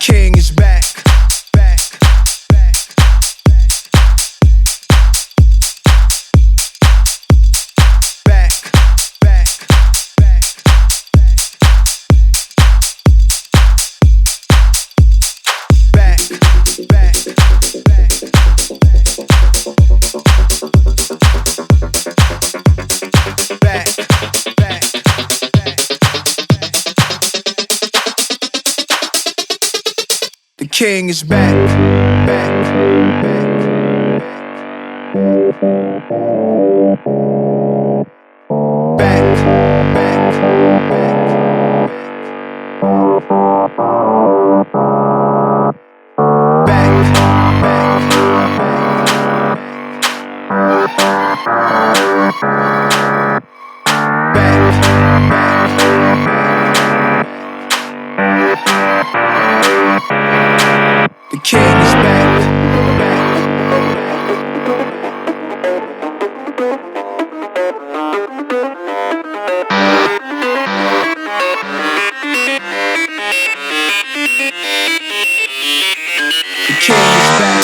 king is back. Back, back, back, back, back, back, back, back. The king is back, back, back, back, back, the king is back. The king is back.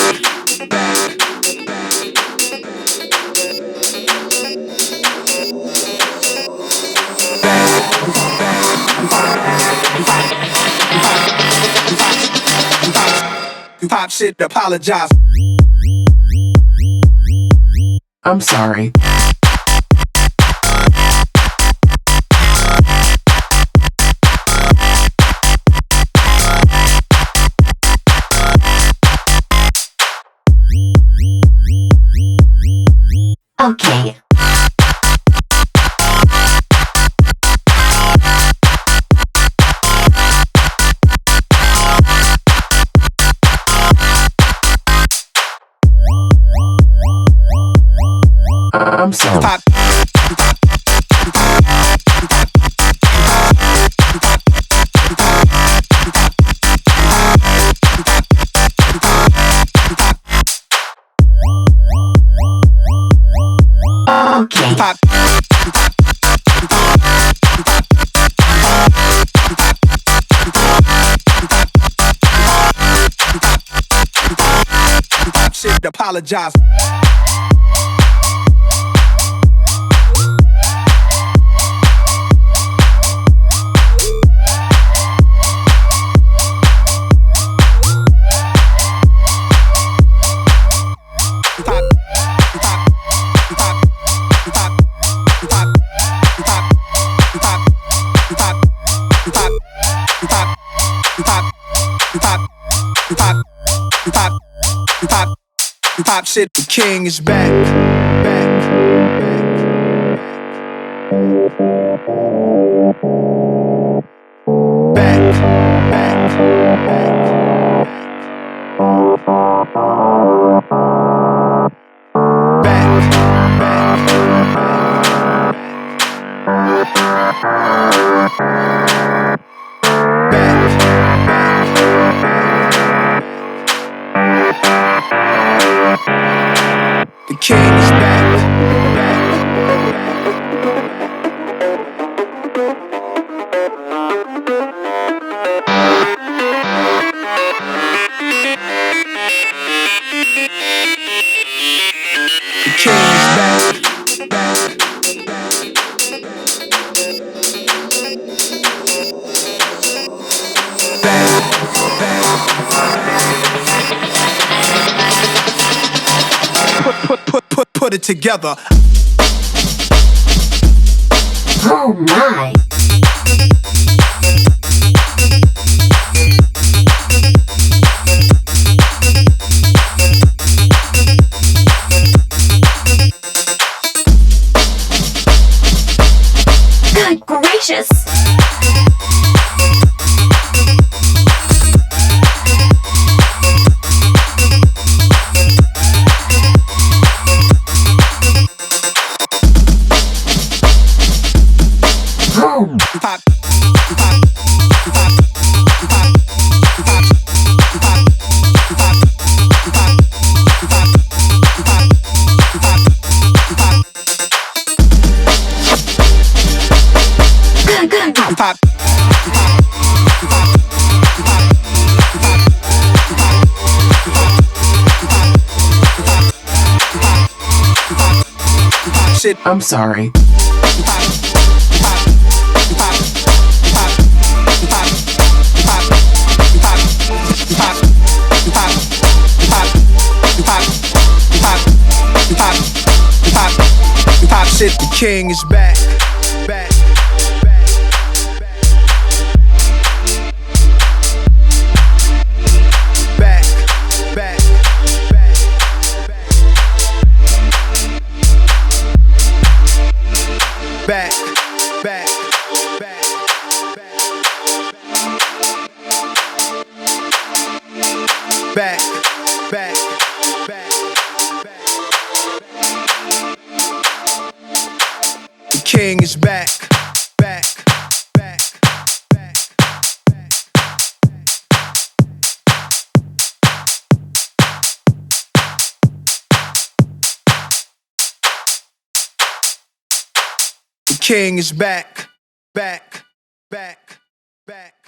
Pop shit, apologize. I'm sorry. Okay. I'm sorry. Pop. Okay. Pop. Pop shit, apologize. Pop shit, the king is back. Back, back, back, the king is back. The king is back. Put it together. Oh my. Good gracious. Oh. shit. I'm sorry. Pop shit, the king is back. Back. Back. Back. Back. Back. Back. Back. The king is back. Back. Back. Back. The king is back. Back. Back. Back.